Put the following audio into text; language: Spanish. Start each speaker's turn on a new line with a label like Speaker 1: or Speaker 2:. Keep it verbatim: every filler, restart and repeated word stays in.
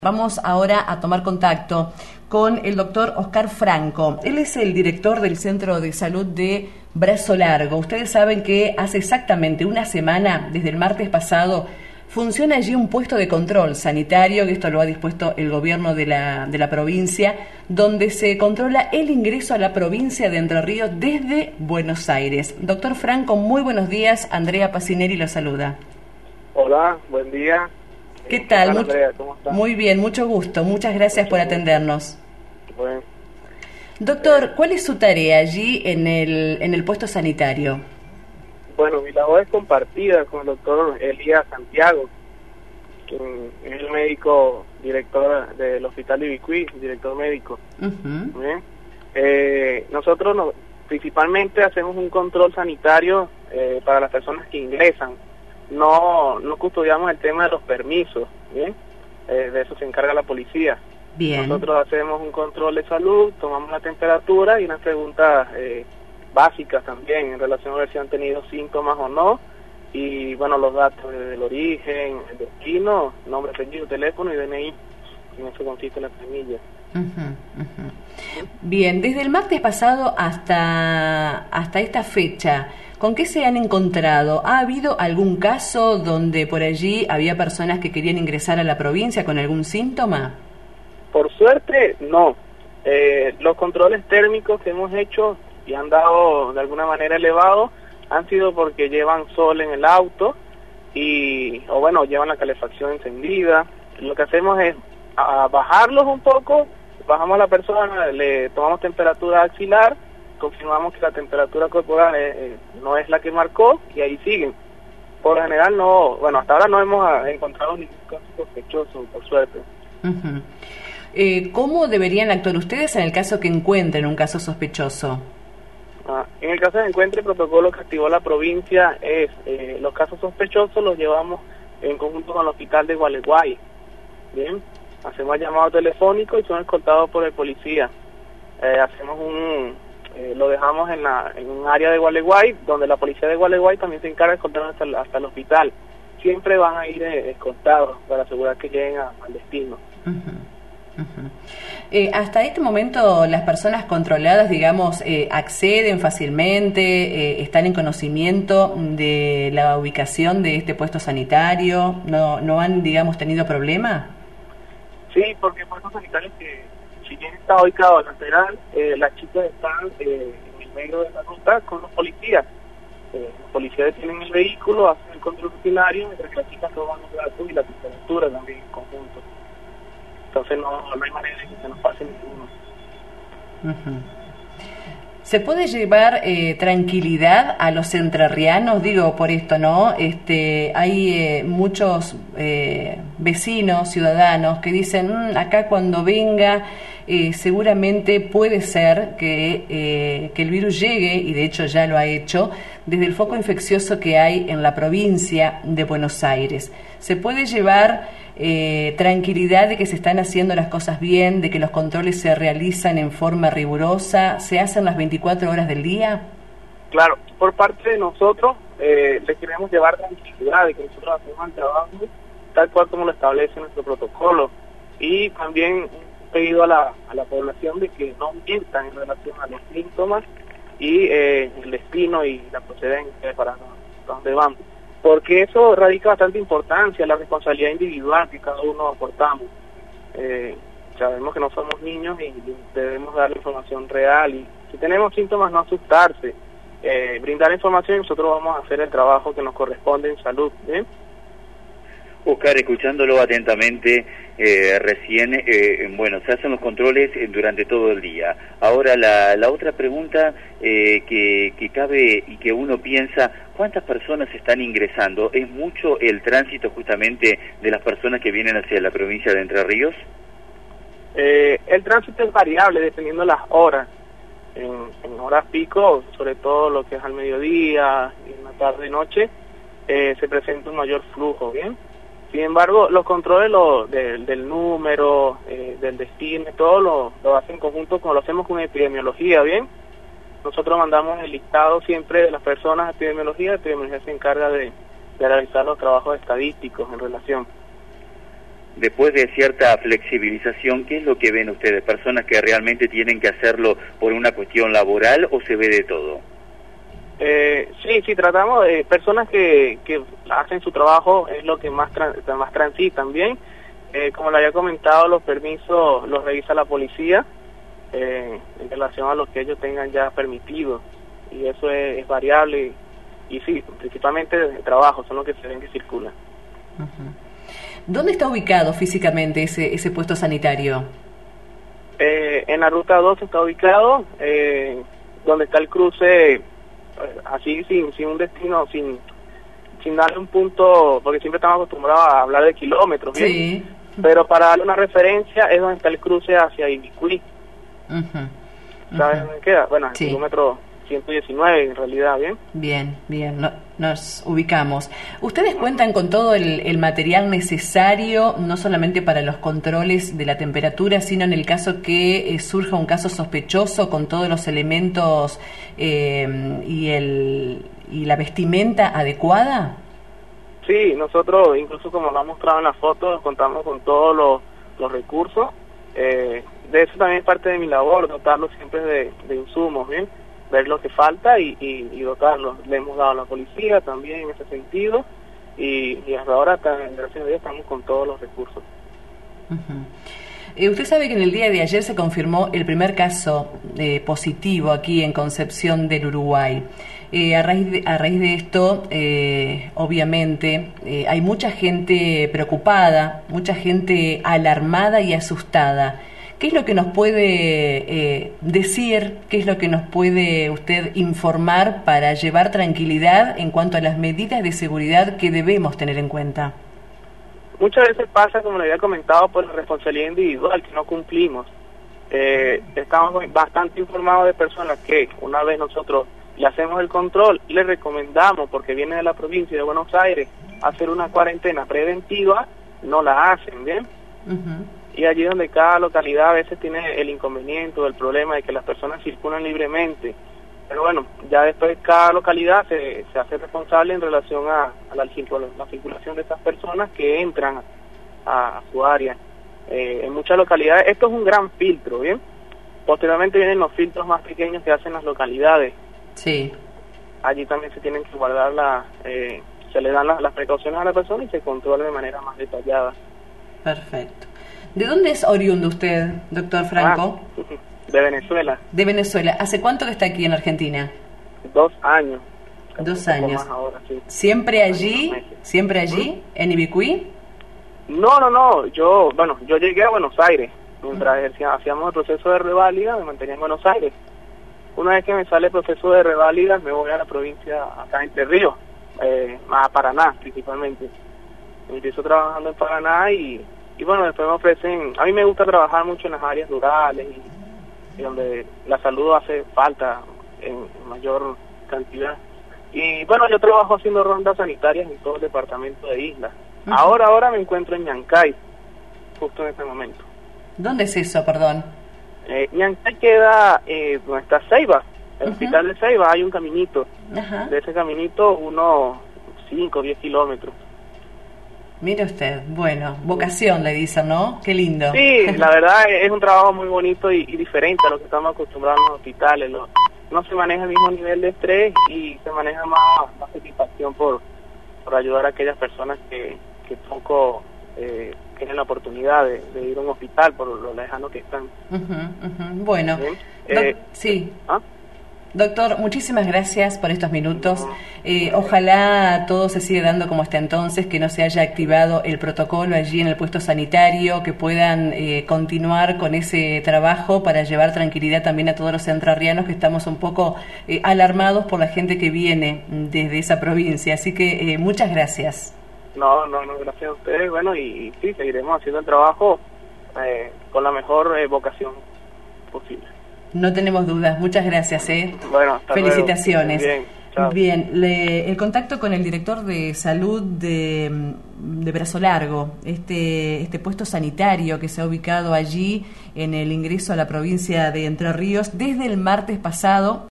Speaker 1: Vamos ahora a tomar contacto con el doctor Oscar Franco. Él es el director del Centro de Salud de Brazo Largo. Ustedes saben que hace exactamente una semana, desde el martes pasado, funciona allí un puesto de control sanitario, que esto lo ha dispuesto el gobierno de la, de la provincia, donde se controla el ingreso a la provincia de Entre Ríos desde Buenos Aires. Doctor Franco, muy buenos días. Andrea Pacineri lo saluda.
Speaker 2: Hola, buen día.
Speaker 1: ¿Qué tal?
Speaker 2: Hola, Andrea, ¿cómo estás?
Speaker 1: Muy bien, mucho gusto. Muchas gracias
Speaker 2: Mucho
Speaker 1: por
Speaker 2: gusto.
Speaker 1: atendernos.
Speaker 2: Bueno,
Speaker 1: Doctor, ¿cuál es su tarea allí en el, en el puesto sanitario?
Speaker 2: bueno, mi labor es compartida con el doctor Elías Santiago, quien es el médico director del Hospital Ibicuí, director médico.
Speaker 1: Uh-huh.
Speaker 2: ¿Bien? Eh, nosotros no, principalmente hacemos un control sanitario eh, para las personas que ingresan. No, no custodiamos el tema de los permisos, ¿bien? Eh, de eso se encarga la policía.
Speaker 1: Bien.
Speaker 2: Nosotros hacemos un control de salud, tomamos la temperatura y unas preguntas eh, básicas también en relación a ver si han tenido síntomas o no, y bueno, los datos del origen, el destino, nombre, apellido, teléfono y D N I. En eso consiste la semilla.
Speaker 1: Uh-huh, uh-huh. Bien, desde el martes pasado hasta, hasta esta fecha, ¿con qué se han encontrado? ¿Ha habido algún caso donde por allí había personas que querían ingresar a la provincia con algún síntoma?
Speaker 2: Por suerte, no. Eh, los controles térmicos que hemos hecho y han dado de alguna manera elevados han sido porque llevan sol en el auto y, o bueno, llevan la calefacción encendida. Lo que hacemos es a bajarlos un poco, bajamos a la persona, le tomamos temperatura axilar, confirmamos que la temperatura corporal eh, eh, no es la que marcó y ahí siguen. Por lo general no, bueno, hasta ahora no hemos ah, encontrado ningún caso sospechoso, por suerte.
Speaker 1: Uh-huh. Eh, ¿Cómo deberían actuar ustedes en el caso que encuentren un caso sospechoso?
Speaker 2: Ah, en el caso de encuentre, el protocolo que activó la provincia es, eh, los casos sospechosos los llevamos en conjunto con el hospital de Gualeguay. Bien, hacemos llamado telefónico y son escoltados por el policía. Eh, hacemos un, eh, lo dejamos en, la, en un área de Gualeguay, donde la policía de Gualeguay también se encarga de escoltarnos hasta, el- hasta el hospital. Siempre van a ir eh, escoltados para asegurar que lleguen a, al destino.
Speaker 1: Uh-huh. Uh-huh. Eh, hasta este momento las personas controladas, digamos, eh, acceden fácilmente, eh, están en conocimiento de la ubicación de este puesto sanitario, no, no han, digamos, tenido problema.
Speaker 2: Sí, porque puestos sanitarios que, si bien está ubicado al lateral, eh, las chicas están eh, en el medio de la ruta con los policías. Eh, los policías tienen el vehículo, hacen el control rutinario, mientras que las chicas toman los datos y la temperatura también en conjunto. Entonces no, no hay manera de que se nos pase ninguno.
Speaker 1: Uh-huh. ¿Se puede llevar eh, tranquilidad a los entrerrianos? Digo, por esto, ¿no? Este, hay eh, muchos eh, vecinos, ciudadanos, que dicen, mmm, acá cuando venga, eh, seguramente puede ser que, eh, que el virus llegue, y de hecho ya lo ha hecho, desde el foco infeccioso que hay en la provincia de Buenos Aires. ¿Se puede llevar eh, tranquilidad de que se están haciendo las cosas bien, de que los controles se realizan en forma rigurosa, se hacen las veinticuatro horas del día?
Speaker 2: Claro, por parte de nosotros, eh, les queremos llevar tranquilidad de que nosotros hacemos el trabajo tal cual como lo establece nuestro protocolo. Y también un pedido a la, a la población de que no mientan en relación a los síntomas y eh, el destino y la procedencia para dónde vamos. Porque eso radica bastante importancia, la responsabilidad individual que cada uno aportamos. Eh, sabemos que no somos niños y debemos dar la información real, y si tenemos síntomas no asustarse, eh, brindar información, y nosotros vamos a hacer el trabajo que nos corresponde en salud. ¿Bien?
Speaker 3: Oscar, escuchándolo atentamente, eh, recién, eh, bueno, se hacen los controles eh, durante todo el día. Ahora, la, la otra pregunta eh, que, que cabe y que uno piensa, ¿cuántas personas están ingresando? ¿Es mucho el tránsito justamente de las personas que vienen hacia la provincia de Entre Ríos?
Speaker 2: Eh, el tránsito es variable dependiendo de las horas. En, en horas pico, sobre todo lo que es al mediodía y en la tarde-noche, eh, se presenta un mayor flujo, ¿bien? Sin embargo, los controles lo, de, del número, eh, del destino, todo lo, lo hacen en conjunto, como lo hacemos con epidemiología, ¿bien? Nosotros mandamos el listado siempre de las personas a epidemiología, epidemiología se encarga de, de realizar los trabajos estadísticos en relación.
Speaker 3: después de cierta flexibilización, ¿qué es lo que ven ustedes? ¿Personas que realmente tienen que hacerlo por una cuestión laboral o se ve de todo?
Speaker 2: Eh, sí, sí, tratamos de personas que, que hacen su trabajo, es lo que más, tran, más transitan bien. Eh, como le había comentado, los permisos los revisa la policía eh, en relación a lo que ellos tengan ya permitido, y eso es, es variable, y, y sí, principalmente de trabajo, son los que se ven que circulan.
Speaker 1: Uh-huh. ¿Dónde está ubicado físicamente ese, ese puesto sanitario?
Speaker 2: Eh, en la ruta dos está ubicado, eh, donde está el cruce, así sin, sin un destino, sin, sin darle un punto, porque siempre estamos acostumbrados a hablar de kilómetros, ¿bien?
Speaker 1: Sí.
Speaker 2: Pero para darle una referencia es donde está el cruce hacia Ibicuí.
Speaker 1: Uh-huh.
Speaker 2: ¿Sabes
Speaker 1: uh-huh.
Speaker 2: dónde queda? Bueno, el
Speaker 1: sí.
Speaker 2: kilómetro ciento diecinueve en realidad, ¿bien?
Speaker 1: Bien, bien, no, nos ubicamos. ¿Ustedes cuentan con todo el, el material necesario, no solamente para los controles de la temperatura, sino en el caso que eh, surja un caso sospechoso, con todos los elementos eh, y, el, y la vestimenta adecuada?
Speaker 2: Sí, nosotros, incluso como lo ha mostrado en la foto, contamos con todos los, los recursos. Eh, de eso también es parte de mi labor, dotarlos siempre de, de insumos, ¿bien? Ver lo que falta y, y, y dotarlos. Le hemos dado a la policía también en ese sentido, y, y hasta ahora, gracias a Dios, estamos con todos los recursos.
Speaker 1: Uh-huh. Eh, usted sabe que en el día de ayer se confirmó el primer caso eh, positivo aquí en Concepción del Uruguay. Eh, a, raíz de, a raíz de esto, eh, obviamente, eh, hay mucha gente preocupada, mucha gente alarmada y asustada. ¿Qué es lo que nos puede eh, decir, qué es lo que nos puede usted informar para llevar tranquilidad en cuanto a las medidas de seguridad que debemos tener en cuenta?
Speaker 2: Muchas veces pasa, como le había comentado, por la responsabilidad individual que no cumplimos. Eh, estamos bastante informados de personas que una vez nosotros le hacemos el control, le recomendamos, porque viene de la provincia de Buenos Aires, hacer una cuarentena preventiva, no la hacen, ¿bien? Uh-huh. Y allí donde cada localidad a veces tiene el inconveniente o el problema de que las personas circulan libremente. Pero bueno, ya después cada localidad se, se hace responsable en relación a, a la, la circulación de esas personas que entran a, a su área. Eh, en muchas localidades, esto es un gran filtro, ¿bien? Posteriormente vienen los filtros más pequeños que hacen las localidades.
Speaker 1: Sí.
Speaker 2: Allí también se tienen que guardar la, eh, se le dan las, las precauciones a la persona y se controla de manera más detallada.
Speaker 1: Perfecto. ¿De dónde es oriundo usted, doctor Franco?
Speaker 2: Ah, de Venezuela.
Speaker 1: De Venezuela. ¿Hace cuánto que está aquí en Argentina?
Speaker 2: Dos años.
Speaker 1: Dos años.
Speaker 2: Ahora, sí.
Speaker 1: ¿Siempre allí? ¿Siempre allí? ¿Mm? ¿En Ibicuí?
Speaker 2: No, no, no. Yo, bueno, yo llegué a Buenos Aires. Mientras ejercía, hacíamos el proceso de reválida, me mantenía en Buenos Aires. Una vez que me sale el proceso de reválida, me voy a la provincia, acá en Entre Ríos, eh, a Paraná principalmente. Empiezo trabajando en Paraná y, y bueno, después me ofrecen, a mí me gusta trabajar mucho en las áreas rurales y, y donde la salud hace falta en, en mayor cantidad. Y bueno, yo trabajo haciendo rondas sanitarias en todo el departamento de Isla. Uh-huh. Ahora, ahora me encuentro en Ñancay, justo en este momento.
Speaker 1: ¿Dónde es eso, perdón?
Speaker 2: Eh, Ñancay queda eh, donde está Ceiba, el uh-huh. hospital de Ceiba, hay un caminito. Uh-huh. De ese caminito, unos cinco o diez kilómetros.
Speaker 1: Mire usted, bueno, vocación le dicen, ¿no? Qué lindo.
Speaker 2: Sí, la verdad es un trabajo muy bonito y, y diferente a lo que estamos acostumbrados en los hospitales. ¿no? no se maneja el mismo nivel de estrés y se maneja más, más satisfacción por, por ayudar a aquellas personas que, que poco eh, tienen la oportunidad de, de ir a un hospital por lo lejano que están.
Speaker 1: Uh-huh, uh-huh. Bueno,
Speaker 2: eh,
Speaker 1: sí.
Speaker 2: ¿ah?
Speaker 1: Doctor, muchísimas gracias por estos minutos. Eh, ojalá todo se siga dando como hasta entonces, que no se haya activado el protocolo allí en el puesto sanitario, que puedan eh, continuar con ese trabajo para llevar tranquilidad también a todos los entrerrianos que estamos un poco eh, alarmados por la gente que viene desde esa provincia. Así que eh, muchas gracias.
Speaker 2: No, no, no, gracias a ustedes. Bueno, y, y sí, seguiremos haciendo el trabajo eh, con la mejor eh, vocación posible.
Speaker 1: No tenemos dudas. Muchas gracias. ¿eh?
Speaker 2: Bueno, hasta
Speaker 1: Felicitaciones.
Speaker 2: luego. Bien, chao.
Speaker 1: Bien, le, el contacto con el director de salud de, de Brazo Largo, este, este puesto sanitario que se ha ubicado allí en el ingreso a la provincia de Entre Ríos desde el martes pasado.